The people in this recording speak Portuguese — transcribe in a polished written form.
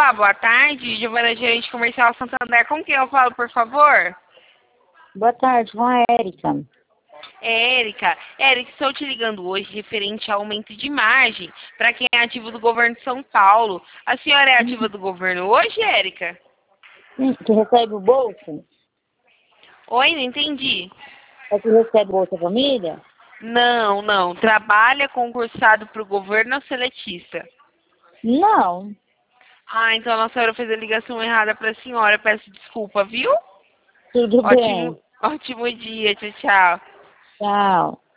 Olá, boa tarde. Giovana, gerente comercial Santander. Com quem eu falo, por favor? Boa tarde, com a Érica. É Érica. Érica, estou te ligando hoje referente ao aumento de margem para quem é ativo do governo de São Paulo. A senhora é ativa do governo hoje, Érica? Sim, que recebe o Bolsa? Oi, não entendi. É que recebe o Bolsa Família? Não, não. Trabalha concursado para o governo ou seletista? Não, Ah, então a nossa senhora fez a ligação errada para a senhora. Peço desculpa, viu? tudo bem. Ótimo dia. Tchau, tchau. Tchau.